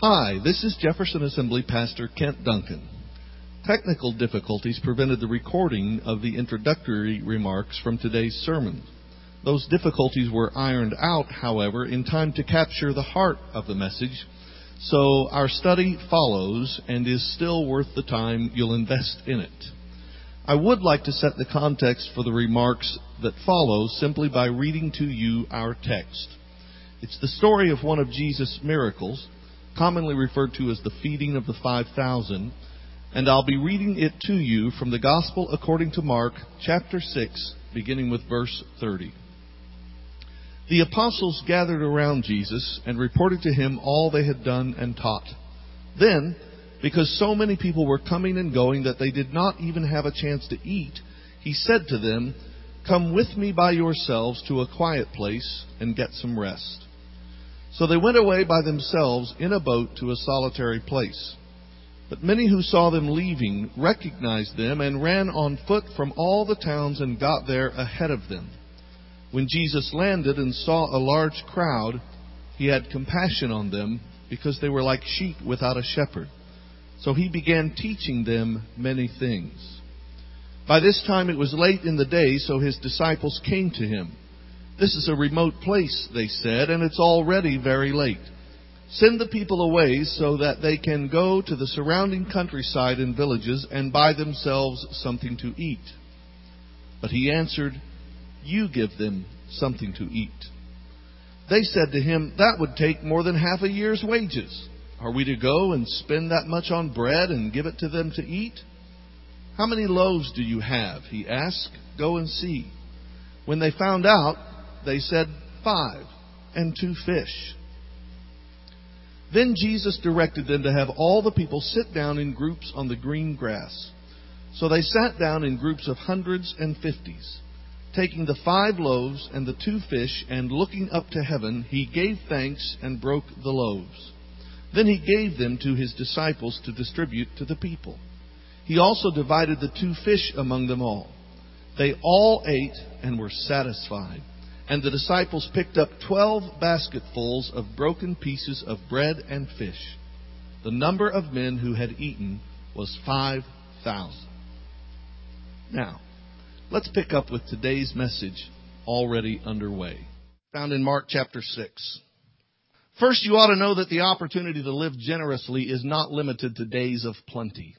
Hi, this is Jefferson Assembly Pastor Kent Duncan. Technical difficulties prevented the recording of the introductory remarks from today's sermon. Those difficulties were ironed out, however, in time to capture the heart of the message, so our study follows and is still worth the time you'll invest in it. I would like to set the context for the remarks that follow simply by reading to you our text. It's the story of one of Jesus' miracles, commonly referred to as the feeding of the 5,000, and I'll be reading it to you from the Gospel according to Mark, chapter 6, beginning with verse 30. The apostles gathered around Jesus and reported to him all they had done and taught. Then, because so many people were coming and going that they did not even have a chance to eat, he said to them, "Come with me by yourselves to a quiet place and get some rest." So they went away by themselves in a boat to a solitary place. But many who saw them leaving recognized them and ran on foot from all the towns and got there ahead of them. When Jesus landed and saw a large crowd, he had compassion on them because they were like sheep without a shepherd. So he began teaching them many things. By this time it was late in the day, so his disciples came to him. "This is a remote place," they said, "and it's already very late. Send the people away so that they can go to the surrounding countryside and villages and buy themselves something to eat." But he answered, "You give them something to eat." They said to him, "That would take more than half a year's wages. Are we to go and spend that much on bread and give it to them to eat?" "How many loaves do you have?" he asked. "Go and see." When they found out, they said, 5, and 2 fish. Then Jesus directed them to have all the people sit down in groups on the green grass. So they sat down in groups of hundreds and fifties. Taking the 5 loaves and the 2 fish, and looking up to heaven, he gave thanks and broke the loaves. Then he gave them to his disciples to distribute to the people. He also divided the 2 fish among them all. They all ate and were satisfied. And the disciples picked up 12 basketfuls of broken pieces of bread and fish. The number of men who had eaten was 5,000. Now, let's pick up with today's message already underway, found in Mark chapter 6. First, you ought to know that the opportunity to live generously is not limited to days of plenty.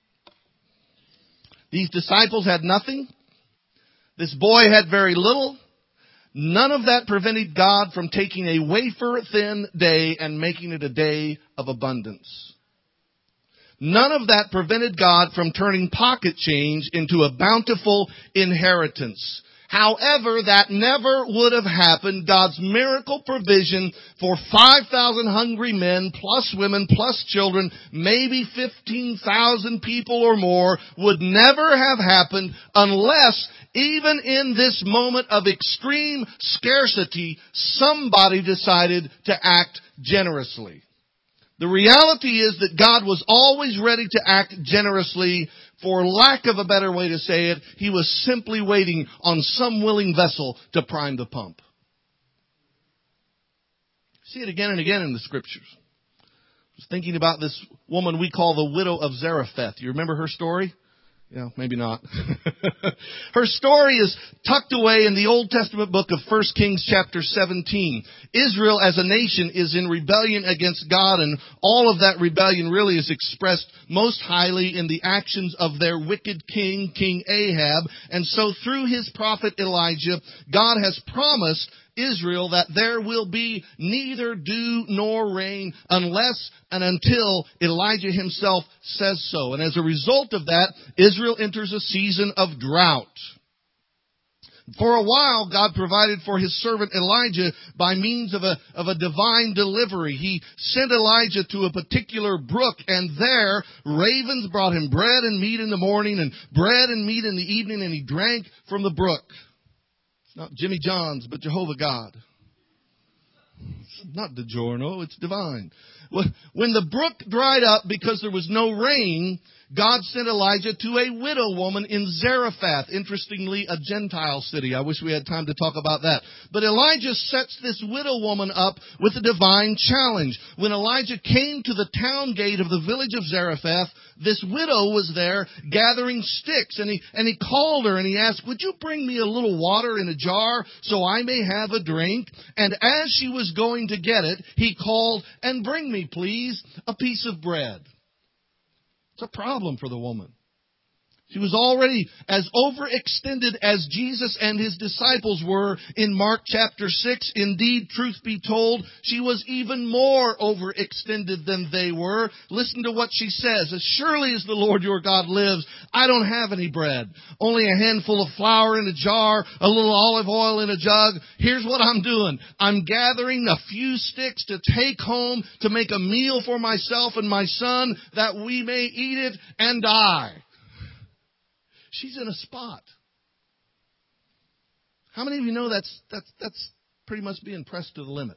These disciples had nothing. This boy had very little. None of that prevented God from taking a wafer-thin day and making it a day of abundance. None of that prevented God from turning pocket change into a bountiful inheritance. However, that never would have happened. God's miracle provision for 5,000 hungry men, plus women, plus children, maybe 15,000 people or more, would never have happened unless, even in this moment of extreme scarcity, somebody decided to act generously. The reality is that God was always ready to act generously. For lack of a better way to say it, he was simply waiting on some willing vessel to prime the pump. See it again and again in the Scriptures. I was thinking about this woman we call the widow of Zarephath. You remember her story? Yeah, maybe not. Her story is tucked away in the Old Testament book of 1 Kings chapter 17. Israel as a nation is in rebellion against God, and all of that rebellion really is expressed most highly in the actions of their wicked king, King Ahab. And so through his prophet Elijah, God has promised Israel that there will be neither dew nor rain unless and until Elijah himself says so. And as a result of that, Israel enters a season of drought. For a while, God provided for his servant Elijah by means of a divine delivery. He sent Elijah to a particular brook, and there ravens brought him bread and meat in the morning and bread and meat in the evening, and he drank from the brook. It's not Jimmy John's, but Jehovah God. It's not DiGiorno, it's divine. When the brook dried up because there was no rain, God sent Elijah to a widow woman in Zarephath. Interestingly, a Gentile city. I wish we had time to talk about that. But Elijah sets this widow woman up with a divine challenge. When Elijah came to the town gate of the village of Zarephath, this widow was there gathering sticks. And he called her and he asked, "Would you bring me a little water in a jar so I may have a drink?" And as she was going to get it, he called, "And bring me, please, a piece of bread." It's a problem for the woman. She was already as overextended as Jesus and his disciples were in Mark chapter 6. Indeed, truth be told, she was even more overextended than they were. Listen to what she says. "As surely as the Lord your God lives, I don't have any bread. Only a handful of flour in a jar, a little olive oil in a jug. Here's what I'm doing. I'm gathering a few sticks to take home to make a meal for myself and my son that we may eat it and die." She's in a spot. How many of you know that's pretty much being pressed to the limit?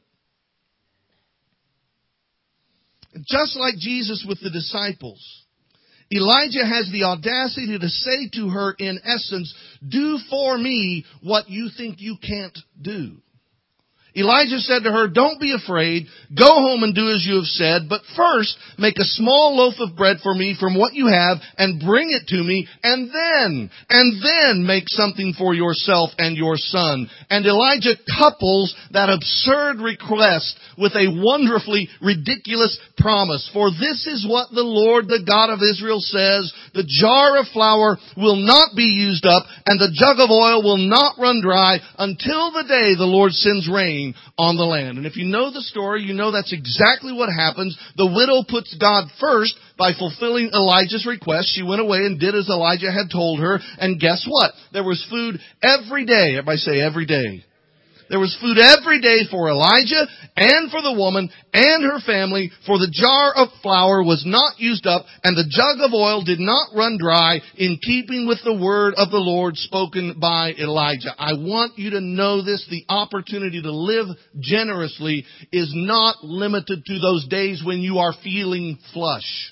Just like Jesus with the disciples, Elijah has the audacity to say to her, in essence, "Do for me what you think you can't do." Elijah said to her, "Don't be afraid. Go home and do as you have said. But first, make a small loaf of bread for me from what you have and bring it to me. And then make something for yourself and your son." And Elijah couples that absurd request with a wonderfully ridiculous promise. "For this is what the Lord, the God of Israel says, the jar of flour will not be used up and the jug of oil will not run dry until the day the Lord sends rain on the land." And if you know the story, you know that's exactly what happens. The widow puts God first by fulfilling Elijah's request. She went away and did as Elijah had told her. And guess what? There was food every day. Everybody say every day. There was food every day for Elijah and for the woman and her family, for the jar of flour was not used up and the jug of oil did not run dry, in keeping with the word of the Lord spoken by Elijah. I want you to know this. The opportunity to live generously is not limited to those days when you are feeling flush.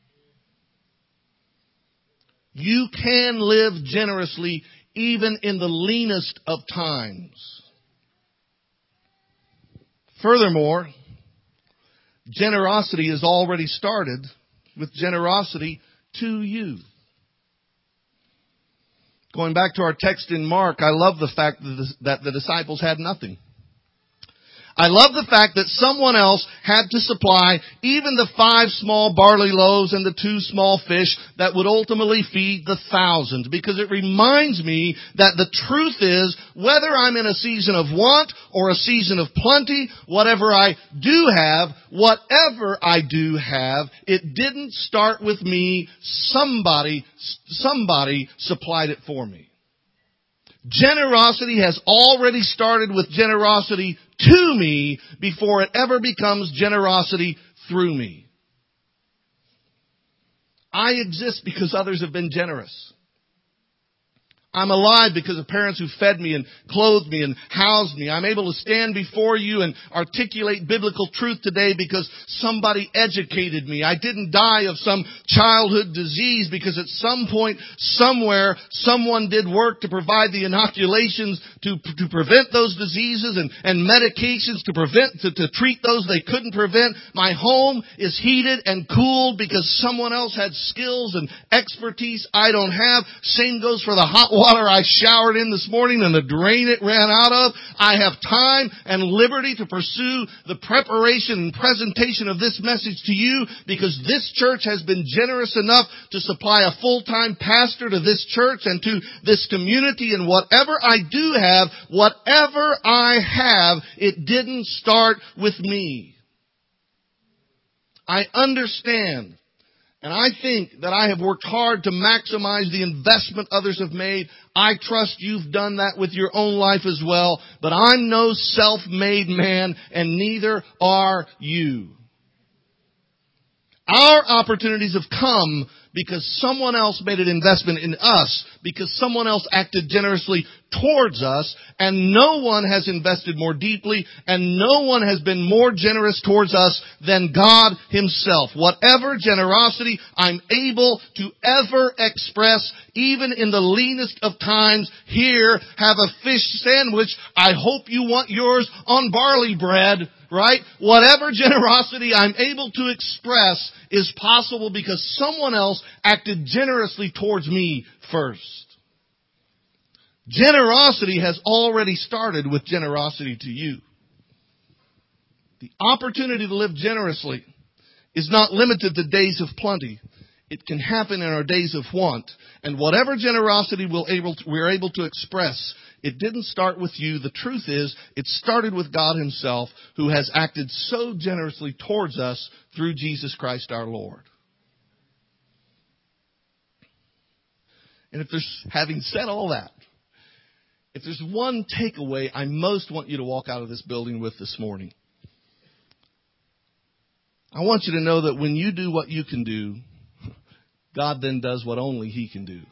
You can live generously even in the leanest of times. Furthermore, generosity has already started with generosity to you. Going back to our text in Mark, I love the fact that the disciples had nothing. I love the fact that someone else had to supply even the 5 small barley loaves and the 2 small fish that would ultimately feed the thousands. Because it reminds me that the truth is, whether I'm in a season of want or a season of plenty, whatever I do have, it didn't start with me. Somebody supplied it for me. Generosity has already started with generosity to me before it ever becomes generosity through me. I exist because others have been generous. I'm alive because of parents who fed me and clothed me and housed me. I'm able to stand before you and articulate biblical truth today because somebody educated me. I didn't die of some childhood disease because at some point, somewhere, someone did work to provide the inoculations to prevent those diseases and medications to treat those they couldn't prevent. My home is heated and cooled because someone else had skills and expertise I don't have. Same goes for the hot water I showered in this morning and the drain it ran out of. I have time and liberty to pursue the preparation and presentation of this message to you because this church has been generous enough to supply a full-time pastor to this church and to this community. And whatever I have, it didn't start with me. I understand. And I think that I have worked hard to maximize the investment others have made. I trust you've done that with your own life as well. But I'm no self-made man, and neither are you. Our opportunities have come because someone else made an investment in us, because someone else acted generously towards us, and no one has invested more deeply, and no one has been more generous towards us than God Himself. Whatever generosity I'm able to ever express, even in the leanest of times, here, have a fish sandwich. I hope you want yours on barley bread. Right? Whatever generosity I'm able to express is possible because someone else acted generously towards me first. Generosity has already started with generosity to you. The opportunity to live generously is not limited to days of plenty. It can happen in our days of want. And whatever generosity we're able to express, it didn't start with you. The truth is, it started with God Himself, who has acted so generously towards us through Jesus Christ our Lord. And having said all that, if there's one takeaway I most want you to walk out of this building with this morning, I want you to know that when you do what you can do, God then does what only He can do.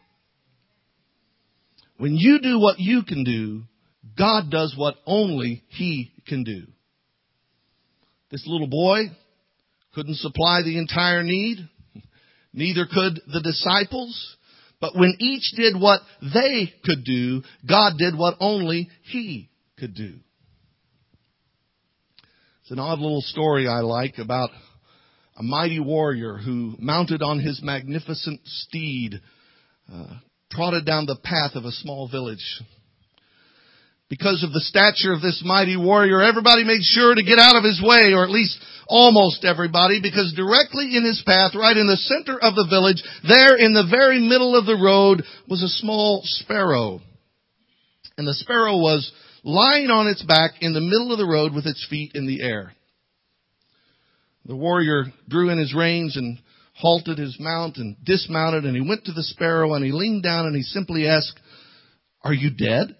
When you do what you can do, God does what only He can do. This little boy couldn't supply the entire need. Neither could the disciples. But when each did what they could do, God did what only He could do. It's an odd little story I like about a mighty warrior who, mounted on his magnificent steed, trotted down the path of a small village. Because of the stature of this mighty warrior, everybody made sure to get out of his way, or at least almost everybody, because directly in his path, right in the center of the village, there in the very middle of the road, was a small sparrow. And the sparrow was lying on its back in the middle of the road with its feet in the air. The warrior drew in his reins and halted his mount and dismounted, and he went to the sparrow and he leaned down and he simply asked, "Are you dead?"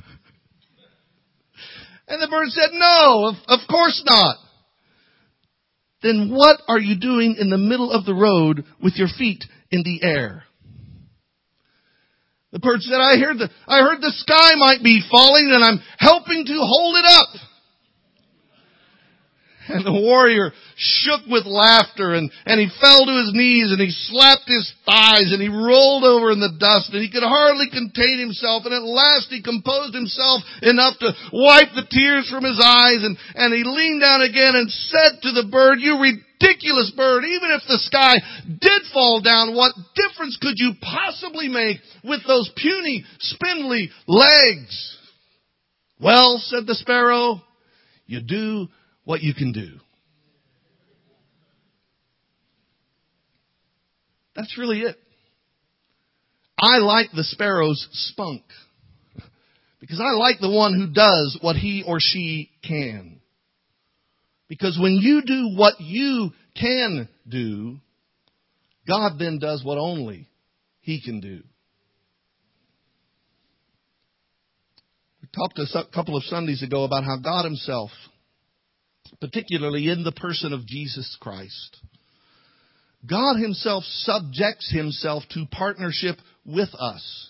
And the bird said, "No, of course not." "Then what are you doing in the middle of the road with your feet in the air?" The bird said, I heard the sky might be falling and I'm helping to hold it up." And the warrior shook with laughter and he fell to his knees and he slapped his thighs and he rolled over in the dust and he could hardly contain himself, and at last he composed himself enough to wipe the tears from his eyes and he leaned down again and said to the bird, "You ridiculous bird, even if the sky did fall down, what difference could you possibly make with those puny, spindly legs?" "Well," said the sparrow, "you do what you can do." That's really it. I like the sparrow's spunk because I like the one who does what he or she can. Because when you do what you can do, God then does what only He can do. We talked a couple of Sundays ago about how God Himself, particularly in the person of Jesus Christ, God Himself subjects Himself to partnership with us.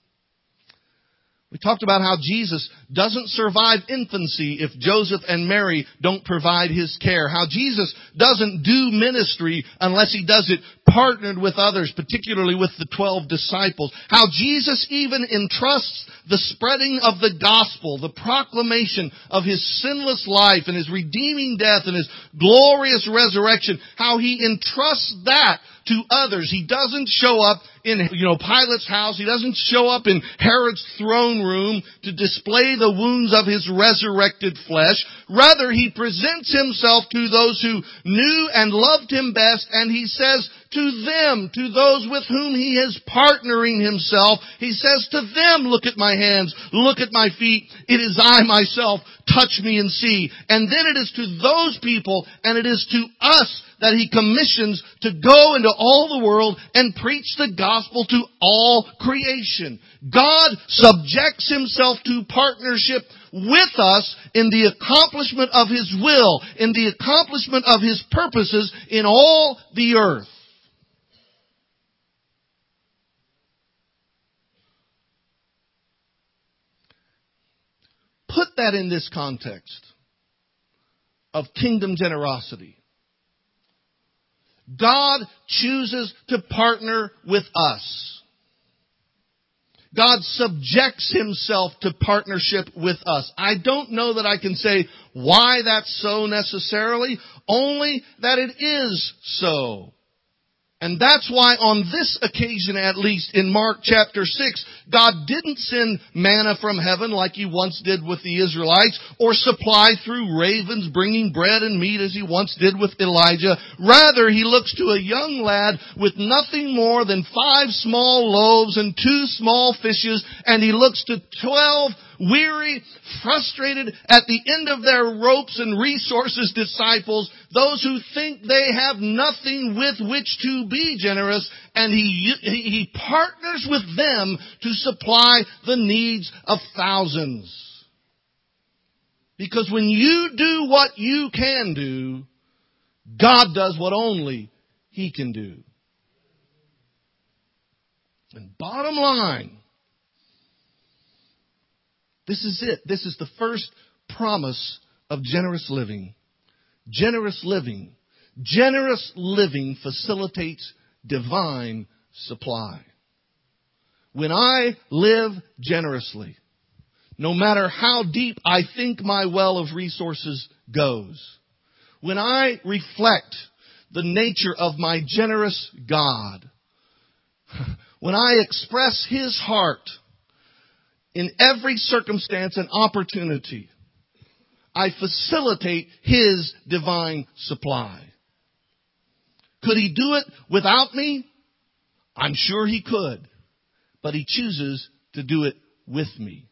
We talked about how Jesus doesn't survive infancy if Joseph and Mary don't provide His care. How Jesus doesn't do ministry unless He does it partnered with others, particularly with the 12 disciples. How Jesus even entrusts the spreading of the gospel, the proclamation of His sinless life and His redeeming death and His glorious resurrection. How He entrusts that to others. He doesn't show up in, Pilate's house. He doesn't show up in Herod's throne room to display the wounds of His resurrected flesh. Rather, He presents Himself to those who knew and loved Him best, and He says to them, to those with whom He is partnering Himself, He says to them, "Look at my hands, look at my feet. It is I myself. Touch me and see." And then it is to those people, and it is to us that He commissions to go into all the world and preach the gospel to all creation. God subjects Himself to partnership with us in the accomplishment of His will, in the accomplishment of His purposes in all the earth. Put that in this context of kingdom generosity. God chooses to partner with us. God subjects Himself to partnership with us. I don't know that I can say why that's so necessarily, only that it is so. And that's why on this occasion, at least in Mark chapter 6, God didn't send manna from heaven like He once did with the Israelites, or supply through ravens bringing bread and meat as He once did with Elijah. Rather, He looks to a young lad with nothing more than 5 small loaves and 2 small fishes, and He looks to 12 weary, frustrated, at the end of their ropes and resources disciples, those who think they have nothing with which to be generous, and He partners with them to supply the needs of thousands. Because when you do what you can do, God does what only He can do. And bottom line, this is it. This is the first promise of generous living. Generous living. Generous living facilitates divine supply. When I live generously, no matter how deep I think my well of resources goes, when I reflect the nature of my generous God, when I express His heart in every circumstance and opportunity, I facilitate His divine supply. Could He do it without me? I'm sure He could. But He chooses to do it with me.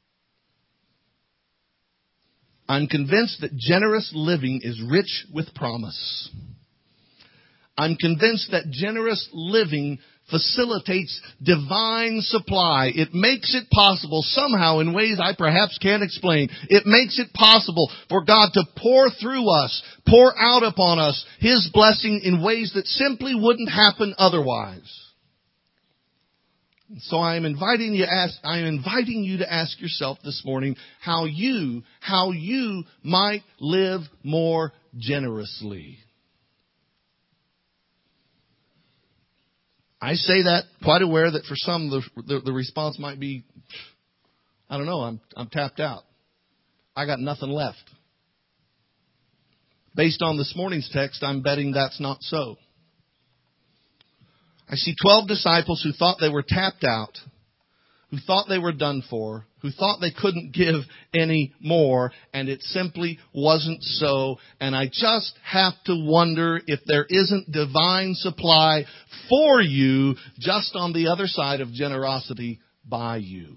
I'm convinced that generous living is rich with promise. I'm convinced that generous living facilitates divine supply. It makes it possible somehow in ways I perhaps can't explain. It makes it possible for God to pour through us, pour out upon us His blessing in ways that simply wouldn't happen otherwise. So I am inviting you to ask yourself this morning how you might live more generously. I say that quite aware that for some the response might be, I don't know, I'm tapped out. I got nothing left. Based on this morning's text, I'm betting that's not so. I see 12 disciples who thought they were tapped out, who thought they were done for, who thought they couldn't give any more, and it simply wasn't so. And I just have to wonder if there isn't divine supply for you just on the other side of generosity by you.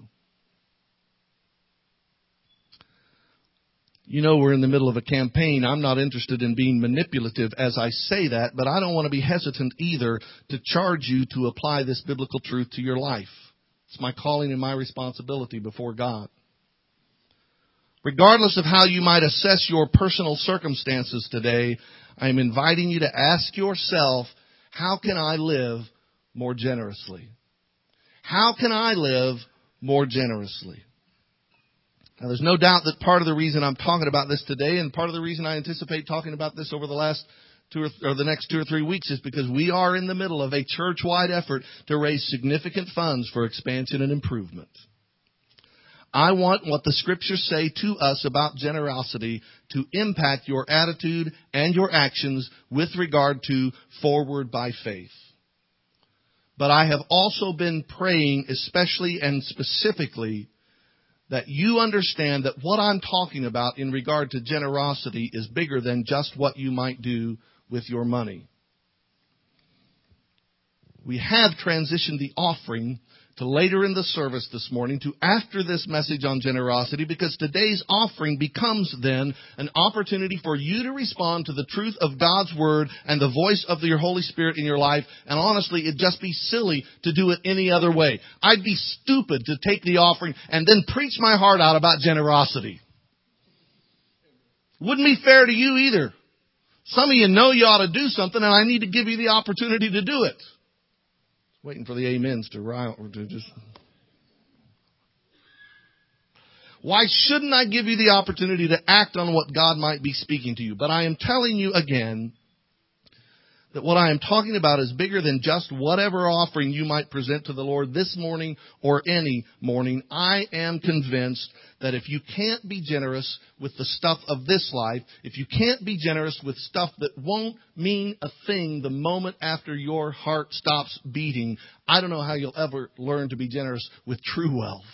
You know, we're in the middle of a campaign. I'm not interested in being manipulative as I say that, but I don't want to be hesitant either to charge you to apply this biblical truth to your life. It's my calling and my responsibility before God. Regardless of how you might assess your personal circumstances today, I'm inviting you to ask yourself, how can I live more generously? How can I live more generously? Now, there's no doubt that part of the reason I'm talking about this today, and part of the reason I anticipate talking about this over the next 2 or 3 weeks, is because we are in the middle of a church-wide effort to raise significant funds for expansion and improvement. I want what the Scriptures say to us about generosity to impact your attitude and your actions with regard to Forward by Faith. But I have also been praying, especially and specifically, that you understand that what I'm talking about in regard to generosity is bigger than just what you might do with your money. We have transitioned the offering to later in the service this morning, to after this message on generosity, because today's offering becomes then an opportunity for you to respond to the truth of God's Word and the voice of your Holy Spirit in your life. And honestly, it'd just be silly to do it any other way. I'd be stupid to take the offering and then preach my heart out about generosity. Wouldn't be fair to you either. Some of you know you ought to do something, and I need to give you the opportunity to do it. Waiting for the amens to just... Why shouldn't I give you the opportunity to act on what God might be speaking to you? But I am telling you again that what I am talking about is bigger than just whatever offering you might present to the Lord this morning or any morning. I am convinced that if you can't be generous with the stuff of this life, if you can't be generous with stuff that won't mean a thing the moment after your heart stops beating, I don't know how you'll ever learn to be generous with true wealth.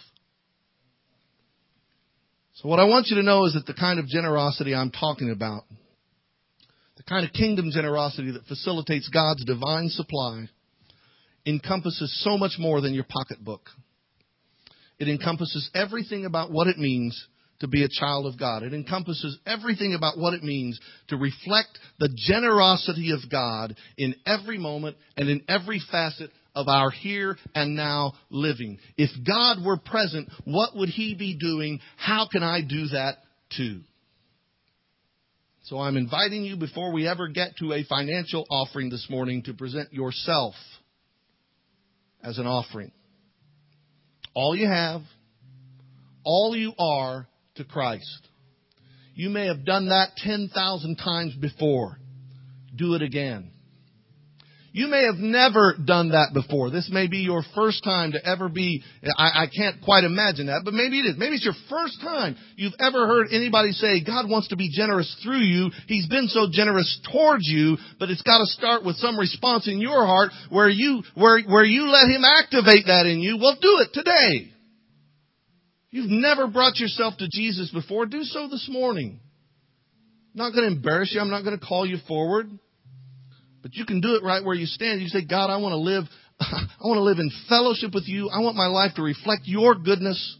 So what I want you to know is that the kind of generosity I'm talking about, the kind of kingdom generosity that facilitates God's divine supply, encompasses so much more than your pocketbook. It encompasses everything about what it means to be a child of God. It encompasses everything about what it means to reflect the generosity of God in every moment and in every facet of our here and now living. If God were present, what would He be doing? How can I do that too? So I'm inviting you, before we ever get to a financial offering this morning, to present yourself as an offering. All you have, all you are to Christ. You may have done that 10,000 times before. Do it again. You may have never done that before. This may be your first time to ever be, I can't quite imagine that, but maybe it is. Maybe it's your first time you've ever heard anybody say, God wants to be generous through you. He's been so generous towards you, but it's got to start with some response in your heart where you let Him activate that in you. Well, do it today. You've never brought yourself to Jesus before. Do so this morning. I'm not going to embarrass you. I'm not going to call you forward. But you can do it right where you stand. You say, God, I want to live in fellowship with you. I want my life to reflect your goodness.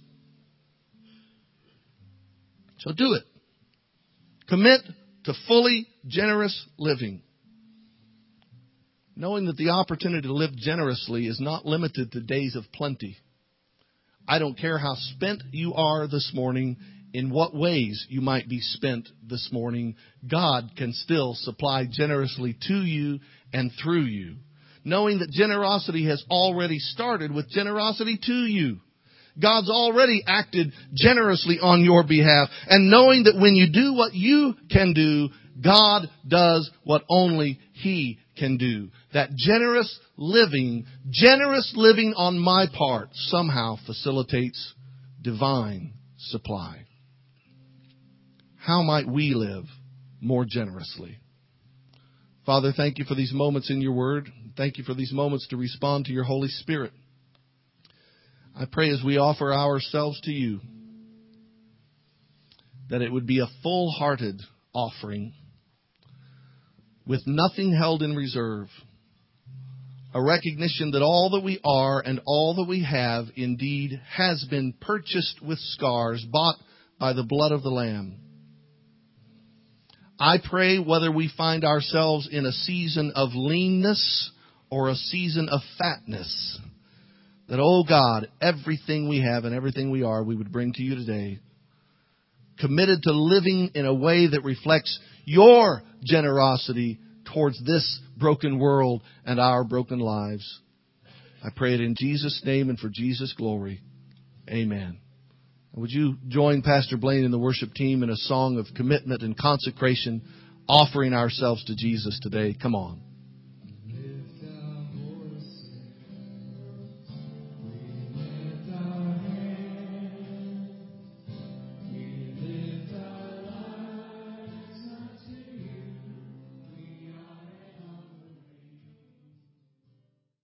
So do it. Commit to fully generous living. Knowing that the opportunity to live generously is not limited to days of plenty. I don't care how spent you are this morning, in what ways you might be spent this morning, God can still supply generously to you and through you. Knowing that generosity has already started with generosity to you. God's already acted generously on your behalf. And knowing that when you do what you can do, God does what only He can do. That generous living on my part somehow facilitates divine supply. How might we live more generously? Father, thank you for these moments in your word. Thank you for these moments to respond to your Holy Spirit. I pray as we offer ourselves to you, that it would be a full-hearted offering with nothing held in reserve. A recognition that all that we are and all that we have indeed has been purchased with scars, bought by the blood of the Lamb. I pray whether we find ourselves in a season of leanness or a season of fatness, that, oh God, everything we have and everything we are, we would bring to you today, committed to living in a way that reflects your generosity towards this broken world and our broken lives. I pray it in Jesus' name and for Jesus' glory. Amen. Would you join Pastor Blaine and the worship team in a song of commitment and consecration, offering ourselves to Jesus today? Come on.